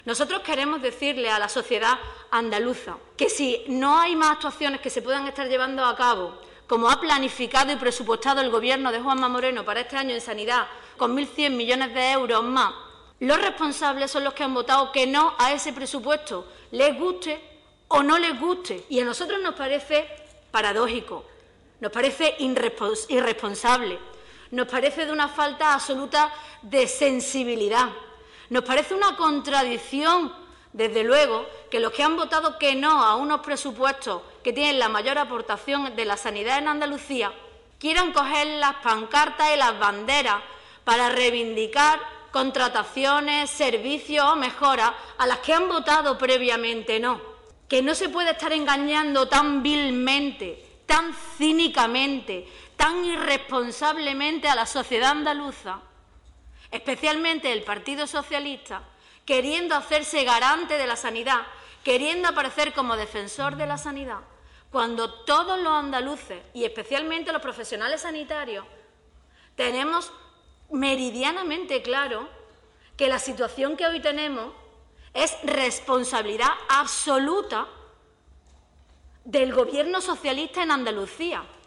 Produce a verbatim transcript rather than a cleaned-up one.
Nosotros queremos decirle a la sociedad andaluza que si no hay más actuaciones que se puedan estar llevando a cabo, como ha planificado y presupuestado el Gobierno de Juanma Moreno para este año en sanidad, con mil cien millones de euros más, los responsables son los que han votado que no a ese presupuesto, les guste o no les guste. Y a nosotros nos parece paradójico, nos parece irresponsable, nos parece de una falta absoluta de sensibilidad. Nos parece una contradicción, desde luego, que los que han votado que no a unos presupuestos que tienen la mayor aportación de la sanidad en Andalucía quieran coger las pancartas y las banderas para reivindicar contrataciones, servicios o mejoras a las que han votado previamente no. Que no se puede estar engañando tan vilmente, tan cínicamente, tan irresponsablemente a la sociedad andaluza, especialmente el Partido Socialista, queriendo hacerse garante de la sanidad, queriendo aparecer como defensor de la sanidad, cuando todos los andaluces, y especialmente los profesionales sanitarios, tenemos meridianamente claro que la situación que hoy tenemos es responsabilidad absoluta del Gobierno socialista en Andalucía.